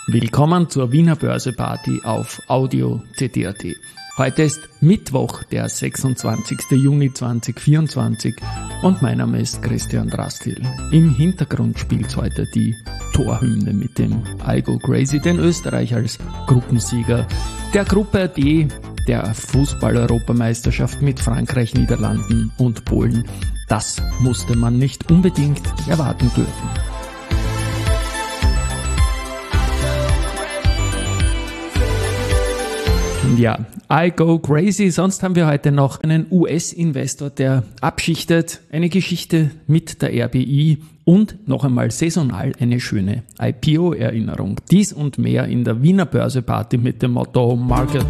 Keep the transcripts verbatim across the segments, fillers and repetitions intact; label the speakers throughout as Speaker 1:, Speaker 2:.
Speaker 1: Willkommen zur Wiener Börse-Party auf Audio C T A T. Heute ist Mittwoch, der sechsundzwanzigster Juni zweitausendvierundzwanzig und mein Name ist Christian Drastil. Im Hintergrund spielt heute die Torhymne mit dem I Go Crazy, den Österreich als Gruppensieger der Gruppe D der Fußball-Europameisterschaft mit Frankreich, Niederlanden und Polen. Das musste man nicht unbedingt erwarten dürfen. Ja, I Go Crazy. Sonst haben wir heute noch einen U S-Investor, der abschichtet, eine Geschichte mit der R B I und noch einmal saisonal eine schöne I P O-Erinnerung. Dies und mehr in der Wiener Börse-Party mit dem Motto Market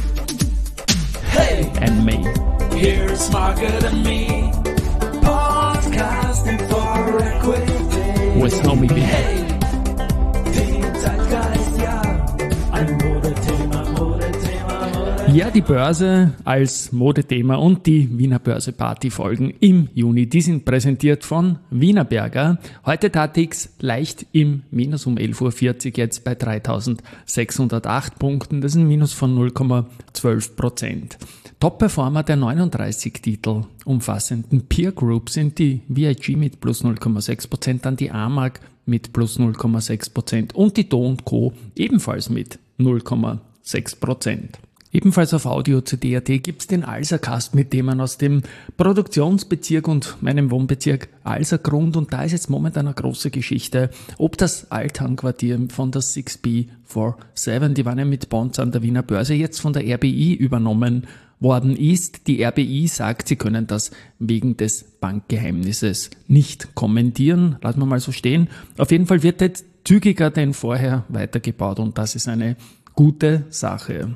Speaker 2: Hey,
Speaker 1: and Me.
Speaker 2: here's Market and Me, podcasting for equity.
Speaker 1: With Homie B.
Speaker 2: Hey, die Zeitgeist, ja, ein Modethema, Modethema, Modethema.
Speaker 1: Ja, die Börse als Modethema und die Wiener Börse-Party folgen im Juni. Die sind präsentiert von Wienerberger. Heute Tatix leicht im Minus um elf Uhr vierzig, jetzt bei dreitausendsechshundertacht Punkten. Das ist ein Minus von null Komma zwölf Prozent. Top-Performer der neununddreißig Titel umfassenden Peer Group sind die V I G mit plus null Komma sechs Prozent, dann die A M A G mit plus null Komma sechs Prozent und die Do und Co. ebenfalls mit null Komma sechs Prozent. Ebenfalls auf Audio C T A T gibt es den Alsercast mit Themen aus dem Produktionsbezirk und meinem Wohnbezirk Alsergrund. Und da ist jetzt momentan eine große Geschichte, ob das Althang-Quartier von der six B siebenundvierzig, die waren ja mit Bonds an der Wiener Börse, jetzt von der R B I übernommen worden ist. Die R B I sagt, sie können das wegen des Bankgeheimnisses nicht kommentieren. Lassen wir mal so stehen. Auf jeden Fall wird jetzt zügiger denn vorher weitergebaut und das ist eine gute Sache.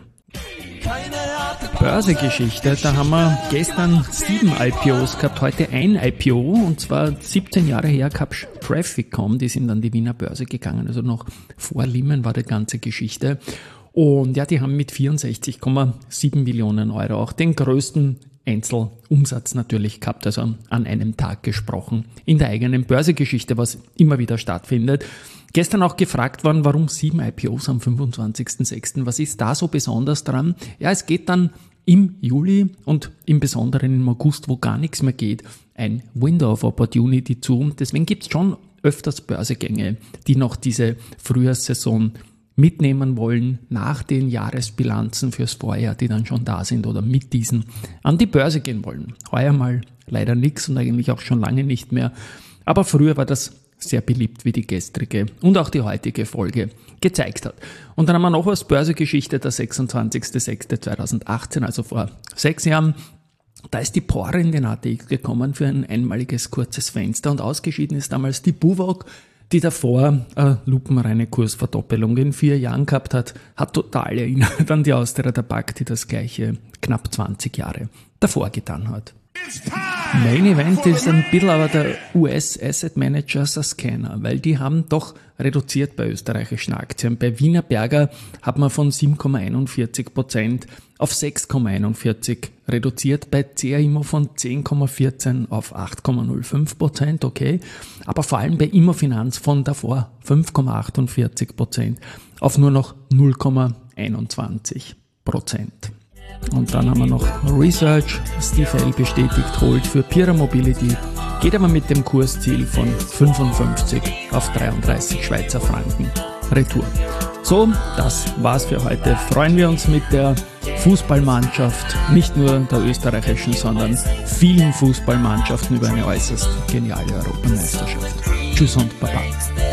Speaker 1: Börsegeschichte, da haben wir gestern sieben I P Os gehabt, heute ein I P O und zwar siebzehn Jahre her gab es Trafficcom, die sind an die Wiener Börse gegangen, also noch vor Lehman war die ganze Geschichte. Und ja, die haben mit vierundsechzig Komma sieben Millionen Euro auch den größten Einzelumsatz natürlich gehabt, also an einem Tag gesprochen in der eigenen Börsegeschichte, was immer wieder stattfindet. Gestern auch gefragt worden, warum sieben I P Os am fünfundzwanzigsten sechsten Was ist da so besonders dran? Ja, es geht dann im Juli und im Besonderen im August, wo gar nichts mehr geht, ein Window of Opportunity zu. Und deswegen gibt es schon öfters Börsegänge, die noch diese Frühjahrssaison mitnehmen wollen nach den Jahresbilanzen fürs Vorjahr, die dann schon da sind oder mit diesen an die Börse gehen wollen. Heuer mal leider nichts und eigentlich auch schon lange nicht mehr. Aber früher war das sehr beliebt, wie die gestrige und auch die heutige Folge gezeigt hat. Und dann haben wir noch was Börsegeschichte, der sechsundzwanzigster sechster zweitausendachtzehn, also vor sechs Jahren. Da ist die Pore in den A T X gekommen für ein einmaliges kurzes Fenster und ausgeschieden ist damals die Buwog, die davor eine lupenreine Kursverdoppelung in vier Jahren gehabt hat, hat total erinnert an die Austria der Bank, die das gleiche knapp zwanzig Jahre davor getan hat. Main Event ist ein bisschen aber der U S Asset Manager Sascana, weil die haben doch reduziert bei österreichischen Aktien. Bei Wienerberger hat man von sieben Komma einundvierzig Prozent auf sechs Komma einundvierzig reduziert, bei C A Immo von zehn Komma vierzehn auf acht Komma null fünf Prozent, okay, aber vor allem bei Immofinanz von davor fünf Komma achtundvierzig Prozent auf nur noch null Komma einundzwanzig Prozent. Und dann haben wir noch Research, Steve L. bestätigt, holt für Pira Mobility, geht aber mit dem Kursziel von fünfundfünfzig auf dreiunddreißig Schweizer Franken Retour. So, das war's für heute. Freuen wir uns mit der Fußballmannschaft, nicht nur der österreichischen, sondern vielen Fußballmannschaften über eine äußerst geniale Europameisterschaft. Tschüss und Baba.